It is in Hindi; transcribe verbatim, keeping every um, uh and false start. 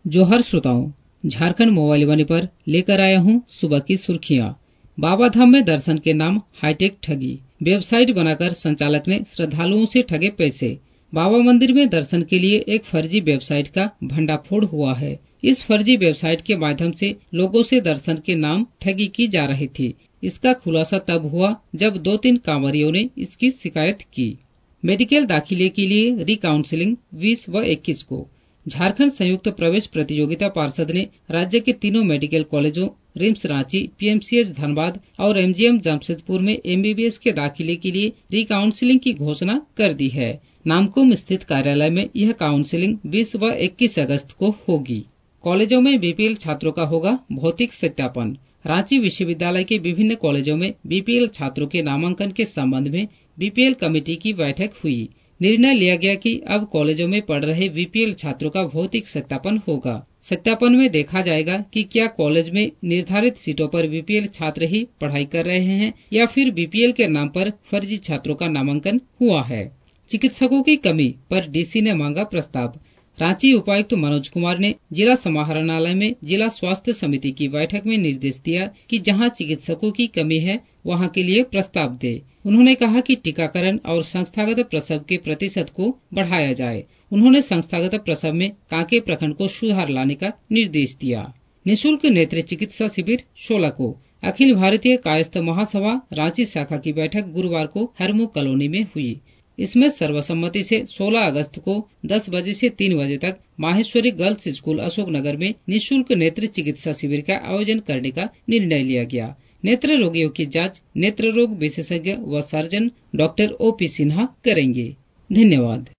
जोहर श्रोताओं, झारखंड मोबाइल वाणी पर लेकर आया हूँ सुबह की सुर्खियाँ। बाबा धाम में दर्शन के नाम हाईटेक ठगी। वेबसाइट बनाकर संचालक ने श्रद्धालुओं से ठगे पैसे। बाबा मंदिर में दर्शन के लिए एक फर्जी वेबसाइट का भंडाफोड़ हुआ है। इस फर्जी वेबसाइट के माध्यम से लोगों से दर्शन के नाम ठगी की जा रही थी। इसका खुलासा तब हुआ जब दो तीन कांवरियों ने इसकी शिकायत की। मेडिकल दाखिले के लिए री काउंसिलिंग बीस व इक्कीस को झारखंड संयुक्त प्रवेश प्रतियोगिता पार्षद ने राज्य के तीनों मेडिकल कॉलेजों रिम्स रांची, पीएमसीएच धनबाद और एमजीएम जमशेदपुर में एमबीबीएस के दाखिले के लिए री काउंसिलिंग की घोषणा कर दी है। नामकुम स्थित कार्यालय में यह काउंसिलिंग बीस व इक्कीस अगस्त को होगी। कॉलेजों में बीपीएल छात्रों का होगा भौतिक सत्यापन। रांची विश्वविद्यालय के विभिन्न कॉलेजों में बीपीएल छात्रों के नामांकन के संबंध में बीपीएल कमेटी की बैठक हुई। निर्णय लिया गया कि अब कॉलेजों में पढ़ रहे बीपीएल छात्रों का भौतिक सत्यापन होगा। सत्यापन में देखा जाएगा कि क्या कॉलेज में निर्धारित सीटों पर बीपीएल छात्र ही पढ़ाई कर रहे हैं या फिर बीपीएल के नाम पर फर्जी छात्रों का नामांकन हुआ है। चिकित्सकों की कमी पर डीसी ने मांगा प्रस्ताव। रांची उपायुक्त मनोज कुमार ने जिला समाहरणालय में जिला स्वास्थ्य समिति की बैठक में निर्देश दिया कि जहां चिकित्सकों की कमी है वहां के लिए प्रस्ताव दे। उन्होंने कहा कि टीकाकरण और संस्थागत प्रसव के प्रतिशत को बढ़ाया जाए। उन्होंने संस्थागत प्रसव में कांके प्रखंड को सुधार लाने का निर्देश दिया। निःशुल्क नेत्र चिकित्सा शिविर सोलह को अखिल भारतीय कायस्थ महासभा रांची शाखा की बैठक गुरुवार को हरमू कॉलोनी में हुई। इसमें सर्वसम्मति से सोलह अगस्त को दस बजे से तीन बजे तक माहेश्वरी गर्ल्स स्कूल अशोकनगर में निःशुल्क नेत्र चिकित्सा शिविर का आयोजन करने का निर्णय लिया गया। नेत्र रोगियों की जांच नेत्र रोग विशेषज्ञ व सर्जन डॉक्टर ओपी सिन्हा करेंगे। धन्यवाद।